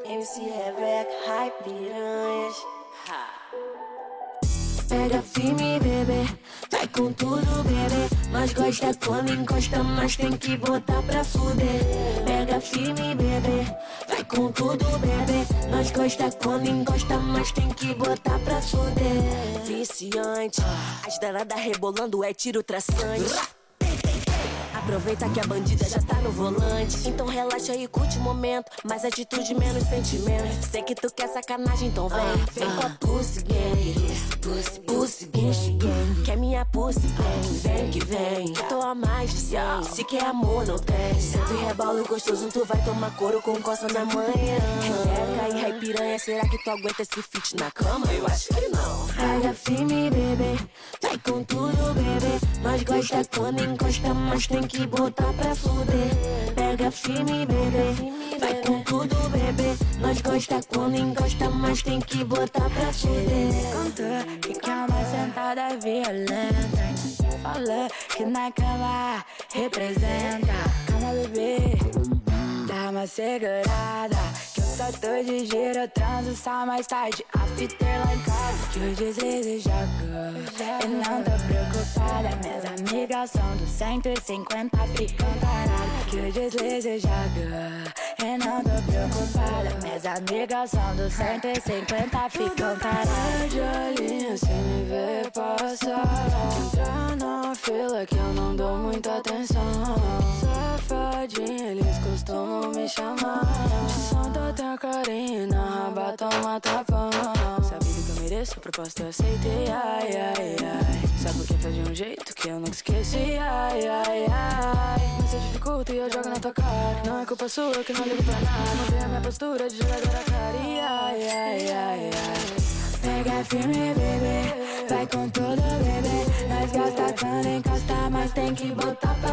MC Rebeca, hype piranhas. Pega firme, bebê, vai com tudo, bebê. Nós gosta quando encosta, mas tem que botar pra fuder. Pega firme, bebê, vai com tudo, bebê. Nós gosta quando encosta, mas tem que botar pra fuder. Viciante, as danadas rebolando é tiro traçante. Aproveita que a bandida já tá no volante. Então relaxa e curte o momento. Mais atitude, menos sentimento. Sei que tu quer sacanagem, então vem. Vem com a pussy gang. Pussy gang. Quer minha pussy gang. Vem que vem. Tô a mais de 100. Se quer amor, não tem. Senta e rebalo gostoso, tu vai tomar couro com coça na manhã. Rebeca e rei piranha, será que tu aguenta esse feat na cama? Eu acho que não. Pega firme, bebê, vai com tudo, bebê. Nós gosta quando encosta, mas tem que botar pra fuder. Pega firme, bebê, vai com tudo, bebê. Nós gosta quando encosta, mas tem que botar pra fuder. Contou que quer uma sentada violenta. Falou que na cama representa. Calma, bebê, dá uma segurada, que eu só tô de giro, eu transo só mais tarde. After lá em casa, que o deslize joga. Eu não tô preocupada, minhas amigas são do 150, ficam paradas. Que o deslize joga. Eu não tô preocupada, minhas amigas são do 150, ficam paradas. De olhinho, se me ver passar, entra na fila que eu não dou muita atenção. Safadinha, eles costumam me chamar de Santa, tem carinho, na raba toma tapão. Sabe que eu mereço, a proposta eu aceitei, ai, ai, ai. Sabe por que faz de um jeito que eu nunca esqueci, ai, ai, ai. Mas se dificulta e eu jogo na tua cara. Não é culpa sua que não ligo pra nada. Não tem a minha postura de jogadora cara, ai, ai, ai, ai. Pega firme, bebê, vai com tudo, bebê. Nós gosta quando encosta, mas tem que botar pra